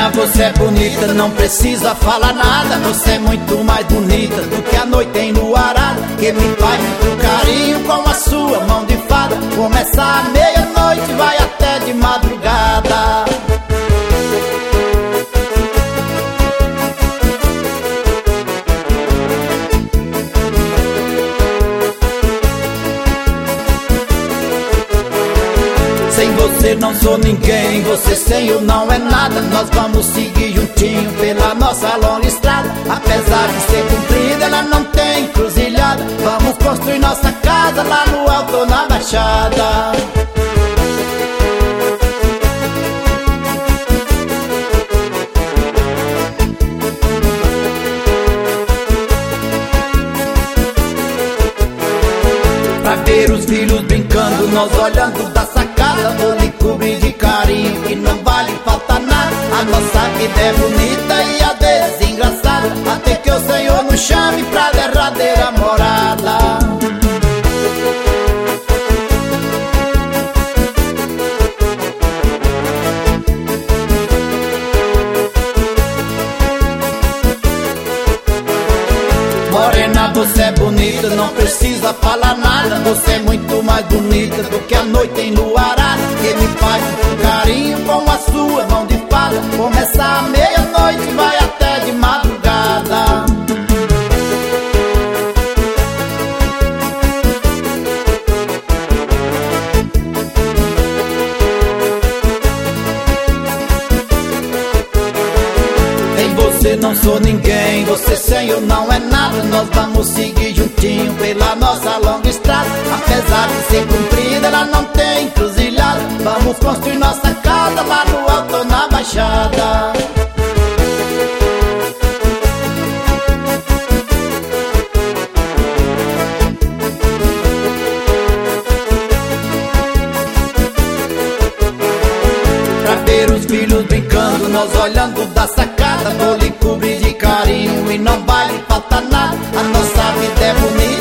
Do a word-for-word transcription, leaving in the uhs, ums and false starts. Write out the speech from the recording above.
Morena, você é bonita, não precisa falar nada. Você é muito mais bonita do que a noite enluarada, que me faz muito carinho com a sua mão de fada. Começa à meia-noite, vai até de madrugada. Sem você não sou ninguém, você sem eu não é nada. Nós vamos seguir juntinho pela nossa longa estrada. Apesar de ser comprida, ela não tem encruzilhada. Vamos construir nossa casa lá no alto ou na baixada. Pra ver os filhos brincando, nós olhando da sacada. Vou lhe cobrir de carinho que não vale falta nada. A nossa vida é bonita e às vezes engraçada, até que o Senhor nos chame pra derradeira morada. Morena, você é bonita, não precisa falar nada. Você é muito mais bonita do que a noite enluarada, que me faz muito carinho com a sua mão de fada. Começa à meia-noite, vai até de madrugada. Sem você não sou ninguém, você sem eu não é nada. Nós vamos seguir juntinho pela nossa longa estrada. Apesar de ser comprida, ela não tem encruzilhada. Vamos construir nossa casa lá no alto ou na baixada. Pra ver os filhos brincando, nós olhando da sacada. Vou lhe cobrir de carinho e não vai lhe faltar nada. A nossa vida é bonita